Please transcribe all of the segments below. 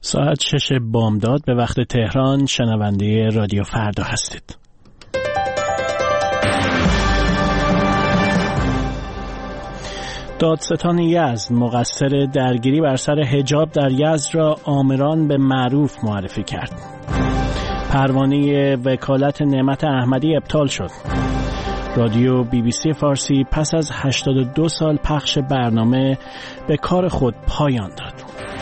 ساعت 6 بامداد به وقت تهران شنونده رادیو فردا هستید. دادستان یزد مقصر درگیری بر سر حجاب در یزد را آمران به معروف معرفی کرد. پروانه وکالت نعمت احمدی ابطال شد. رادیو BBC فارسی پس از 82 سال پخش برنامه به کار خود پایان داد.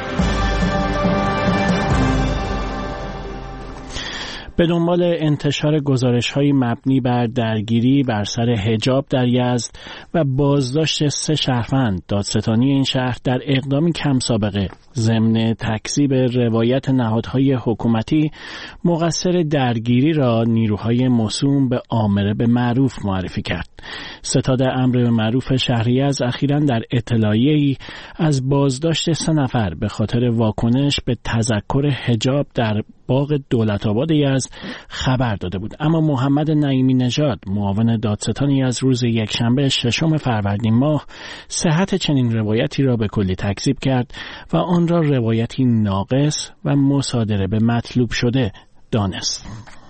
به دنبال انتشار گزارش‌های مبنی بر درگیری بر سر حجاب در یزد و بازداشت 3 شهروند، دادستانی این شهر در اقدامی کم سابقه ضمن تکذیب روایت نهادهای حکومتی مقصر درگیری را نیروهای موسوم به آمر به معروف معرفی کرد. ستاد امر به معروف شهر یزد اخیراً در اطلاعیه‌ای از بازداشت 3 نفر به خاطر واکنش به تذکر حجاب در باغ دولت‌آباد یزد خبر داده بود. اما محمد نعیمی نژاد معاون دادستان یزد روز یکشنبه 6 فروردین ماه صحت چنین روایتی را به کلی تکذیب کرد و آن را روایتی ناقص و مصادره به مطلوب شده دانست.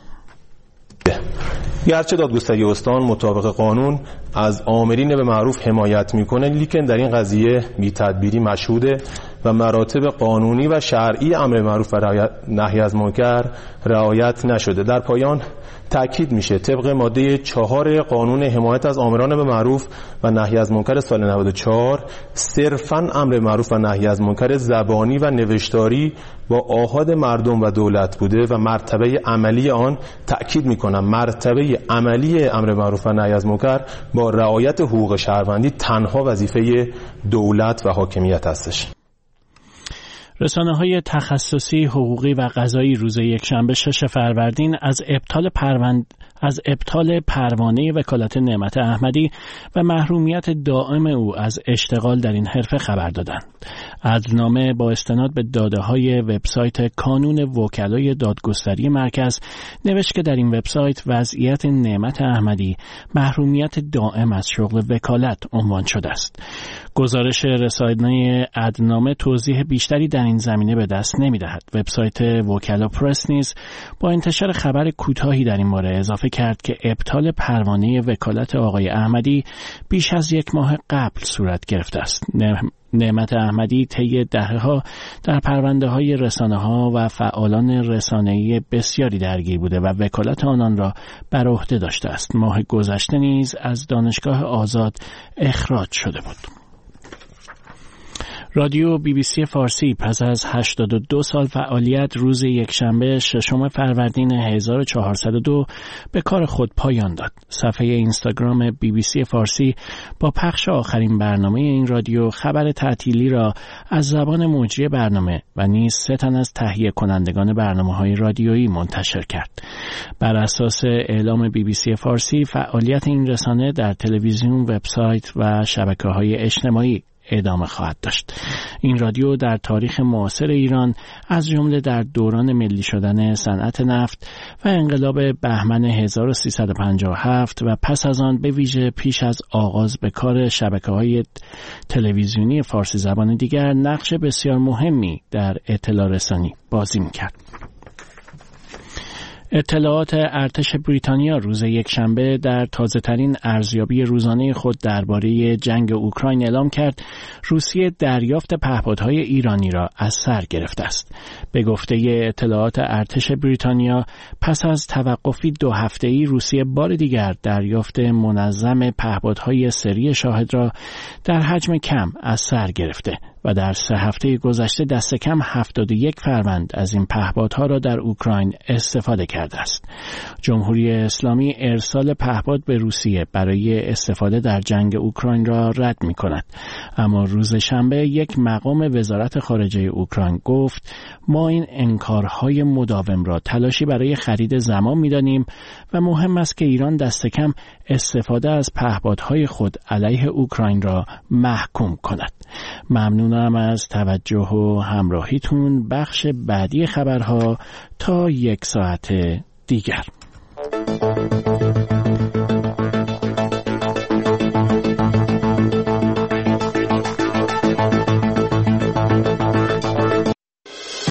گرچه دادگستری استان مطابق قانون از آمرین به معروف حمایت میکنه، لیکن در این قضیه بی‌تدبیری مشهوده و مراتب قانونی و شرعی امر معروف و نهی از منکر رعایت نشده. در پایان تأکید میشه طبق ماده 4 قانون حمایت از آمران به معروف و نهی از منکر سال 94 صرفاً امر معروف و نهی از منکر زبانی و نوشتاری با آحاد مردم و دولت بوده و مرتبه عملی آن، تأکید میکنم مرتبه عملی امر معروف و نهی از منکر با رعایت حقوق شهروندی تنها وظیفه دولت و حاکمیت هستش. رسانه‌های تخصصی حقوقی و قضایی روز یکشنبه 6 فروردین از ابطال پروانه وکالت نعمت احمدی و محرومیت دائم او از اشتغال در این حرفه خبر دادند. عدلنامه با استناد به داده‌های وبسایت کانون وکلای دادگستری مرکز نوشت که در این وبسایت وضعیت نعمت احمدی محرومیت دائم از شغل وکالت عنوان شده است. گزارش رسانه عدلنامه توضیح بیشتری در این زمینه به دست نمی‌دهد. وبسایت وکلا پرس نیز با انتشار خبر کوتاهی در این باره اضافه کرد که ابطال پروانه وکالت آقای احمدی بیش از 1 ماه قبل صورت گرفته است. نعمت احمدی طی دهه‌ها در پرونده‌های رسانه‌ها و فعالان رسانه‌ای بسیاری درگیر بوده و وکالت آنان را بر عهده داشته است. ماه گذشته نیز از دانشگاه آزاد اخراج شده بود. رادیو BBC فارسی پس از 82 سال فعالیت روز یکشنبه 6 فروردین 1402 به کار خود پایان داد. صفحه اینستاگرام BBC فارسی با پخش آخرین برنامه این رادیو خبر تعطیلی را از زبان مجری برنامه و نیز 3 تن از تهیه کنندگان برنامه‌های رادیویی منتشر کرد. بر اساس اعلام BBC فارسی فعالیت این رسانه در تلویزیون، وبسایت و شبکه‌های اجتماعی ادامه خواهد داشت. این رادیو در تاریخ معاصر ایران از جمله در دوران ملی شدن صنعت نفت و انقلاب بهمن 1357 و پس از آن به ویژه پیش از آغاز به کار شبکه‌های تلویزیونی فارسی زبان دیگر نقش بسیار مهمی در اطلاع رسانی بازی می‌کرد. اطلاعات ارتش بریتانیا روز یکشنبه در تازه‌ترین ارزیابی روزانه خود درباره جنگ اوکراین اعلام کرد روسیه دریافت پهپادهای ایرانی را از سر گرفته است. به گفته اطلاعات ارتش بریتانیا پس از توقفی 2 هفته‌ای روسیه بار دیگر دریافت منظم پهپادهای سری شاهد را در حجم کم از سر گرفته و در 3 هفته گذشته دست کم 71 فروند از این پهپادها را در اوکراین استفاده کرده است. جمهوری اسلامی ارسال پهپاد به روسیه برای استفاده در جنگ اوکراین را رد می کند. اما روز شنبه یک مقام وزارت خارجه اوکراین گفت ما این انکارهای مداوم را تلاشی برای خرید زمان می دانیم و مهم است که ایران دست کم استفاده از پهپادهای خود علیه اوکراین را محکوم کند. ممنونم از توجه و همراهیتون. بخش بعدی خبرها تا 1 ساعت دیگر.